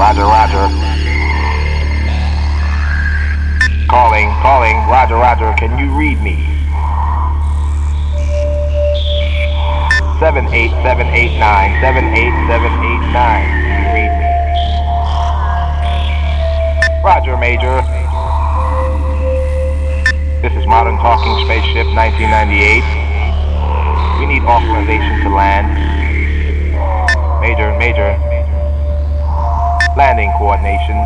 Roger, roger. Calling, roger, roger. Can you read me? 78789, 78789. Can you read me? Roger, Major. This is Modern Talking Spaceship 1998. We need authorization to land. Major. Landing coordination.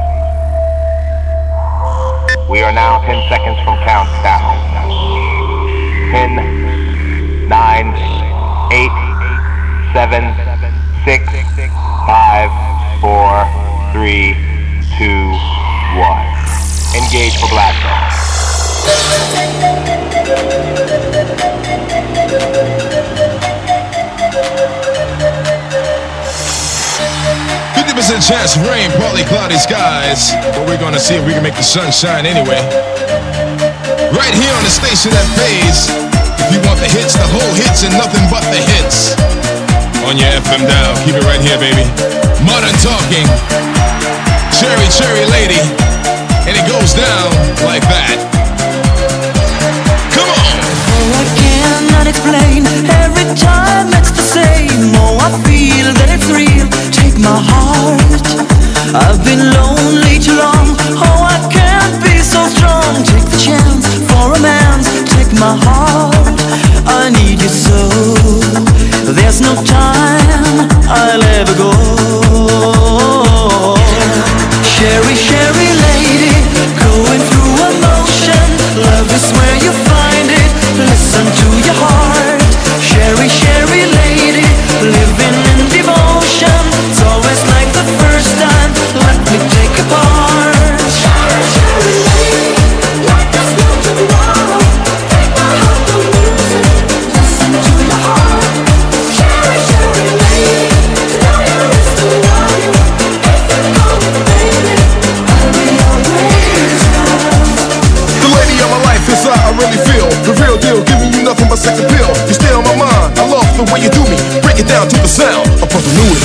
We are now 10 seconds from countdown. 10, 9, 8, 7, 6, 5, 4, 3, 2, 1. Engage for blast off. 50% chance of rain, partly cloudy skies. But we're gonna see if we can make the sun shine anyway. Right here on the station that pays. If you want the hits, the whole hits, and nothing but the hits. On your FM dial, keep it right here, baby. Modern Talking, Cherry Lady. And it goes down like that. Come on! Oh, I cannot explain. Every time it's the same. Oh, I feel that it's real. Take my heart. I've been lonely too long. Oh, I can't be so strong. Take the chance for romance. Take my heart. I need you so. There's no time I'll ever go. Cherry lady, going through emotion. Love is where you find it. Listen to your heart. Cherry lady, living in devotion. It's always like the first time. Let me take a part. Cherry lady, like there's no tomorrow. Take my heart, don't lose it. Listen to your heart. Cherry lady, know you is the one. If you call me baby, I'll be always yours. The lady of my life is how I really feel. The real deal, giving you nothing but sex appeal. You stay on my mind, I love the way you do me. Break it down to the sound of Brother Louie.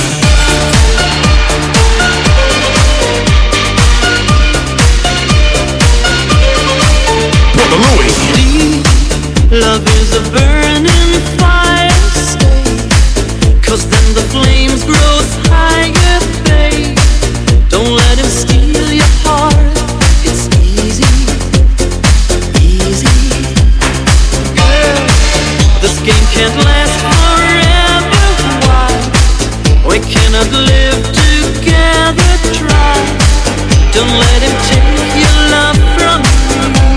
Brother Louie. Deep love is a burning fire. Stay, 'cause then the flames grow higher, babe. Don't let him steal your heart. It's easy. Girl, this game can't last forever. Why? We cannot live together. Try. Don't let him take your love from me.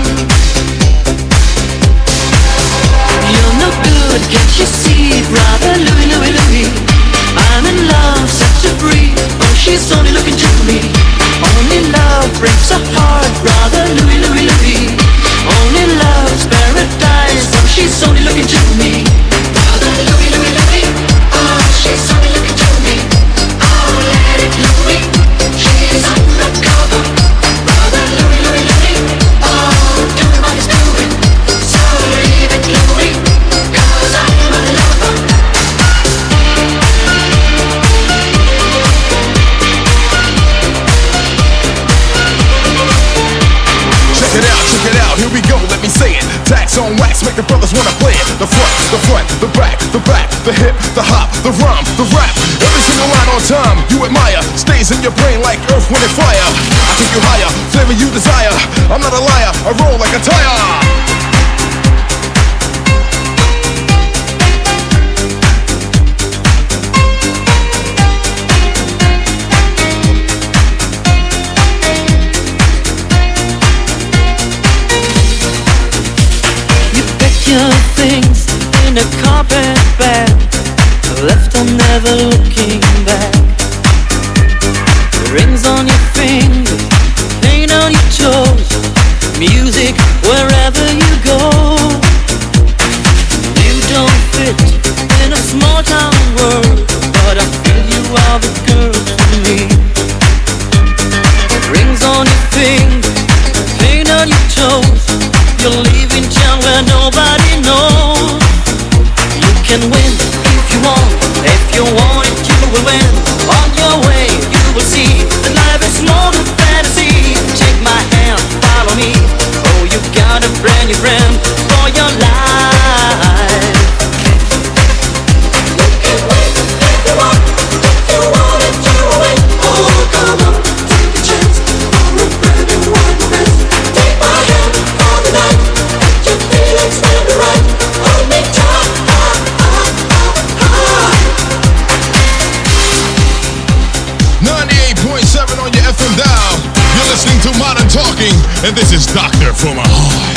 You're no good, can't you see? Brother Louie. I'm in love, set to free. Oh, she's only looking to me. Only love breaks a heart. Brother Louie. Only love's paradise. Oh, she's only looking to me. Brother Louie. Oh, she's only looking to me. Oh, let it Louie. She's undercover. Brother Louie. Oh, doing what he's doing. So leave it Louie, 'cause I'm a lover. Check it out, here we go, let me say it. Tax on wax, make the brothers wanna play it. The front, the back, the hip, the hop, the rhyme, the rap. Every single line on time, you admire. Stays in your brain like earth, wind, and fire. I take you higher, flavor you desire. I'm not a liar, I roll like a tire. Your things in a carpet bag, left on never looking back. Rings on your fingers, paint on your toes, music wherever you go. You don't fit in a small town world, but I feel you are the girl for me. Rings on your fingers, paint on your toes. You're leaving town where nobody knows. You can win if you want it, you will friend for your life. You can wait if you want it to wait. Oh, come on, take a chance for a friend and one friend. Take my hand for the night, let your feelings stand right. Hold me tight. 98.7 on your FM dial. You're listening to Modern Talking, and this is Doctor for My Heart.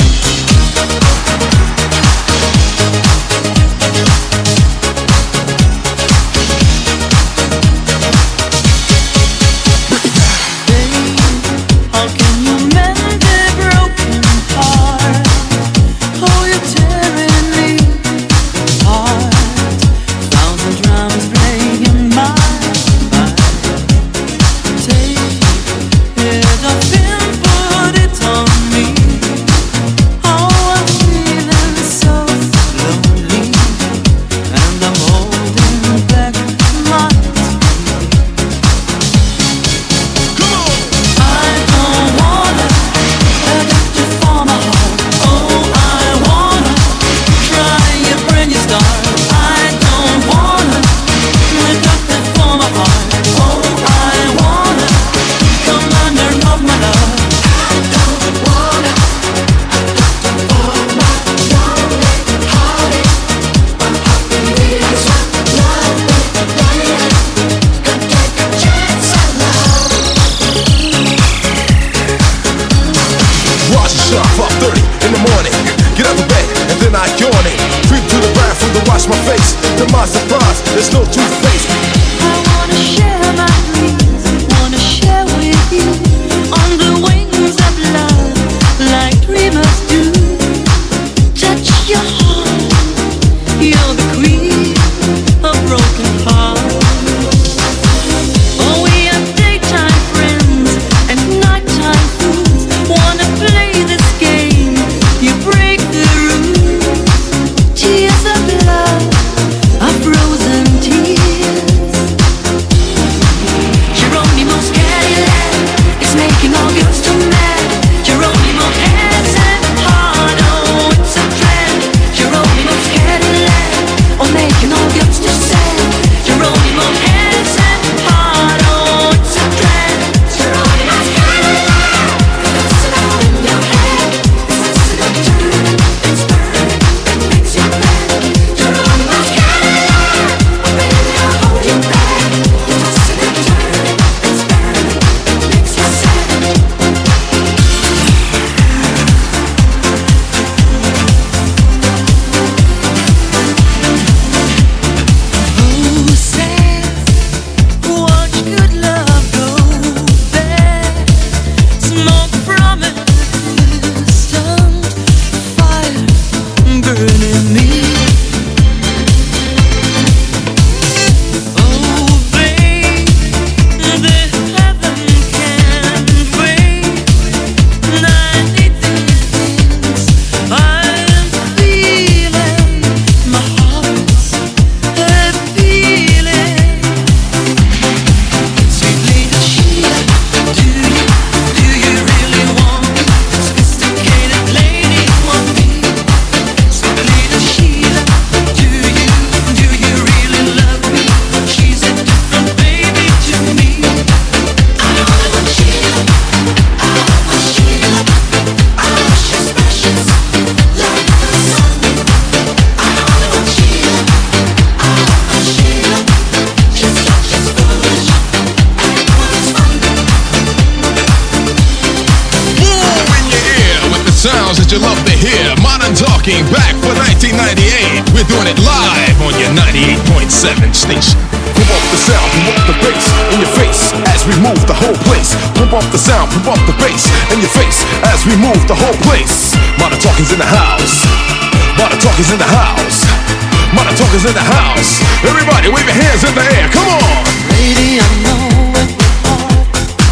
You love to hear Modern Talking back for 1998. We're doing it live on your 98.7 station. Pump up the sound, pump up the bass in your face as we move the whole place. Pump up the sound, pump up the bass in your face as we move the whole place. Modern Talking's in the house. Modern Talking's in the house. Modern Talking's in the house. Everybody wave your hands in the air. Come on. Lady, I know it was hard,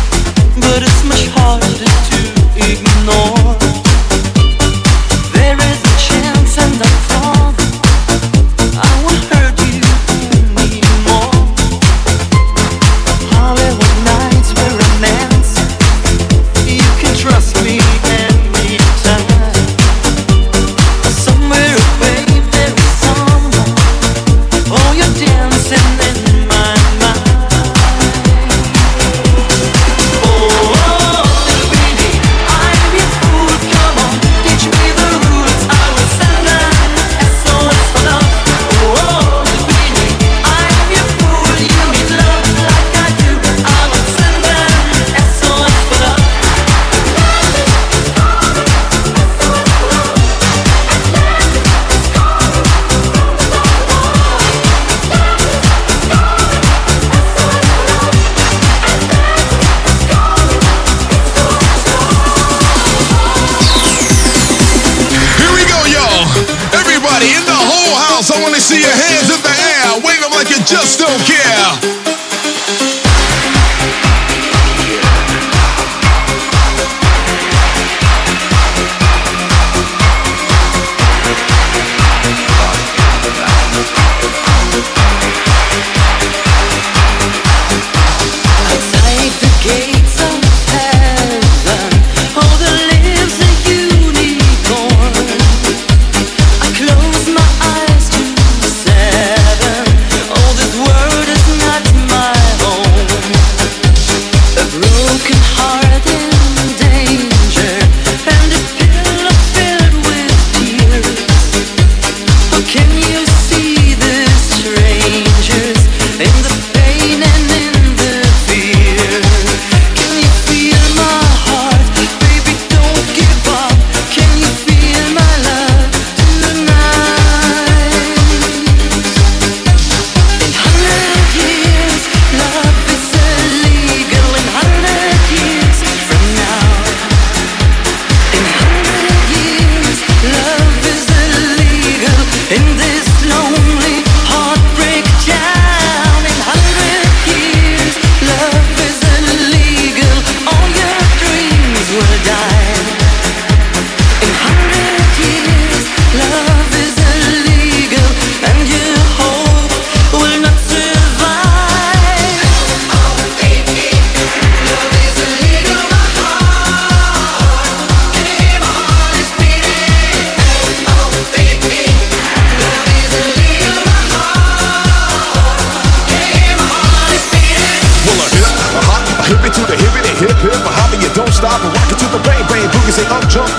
but it's much harder to ignore. Trust me anytime. just don't care.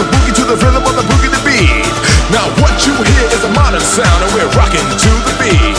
Now what you hear is a modern sound, and we're rocking to the beat.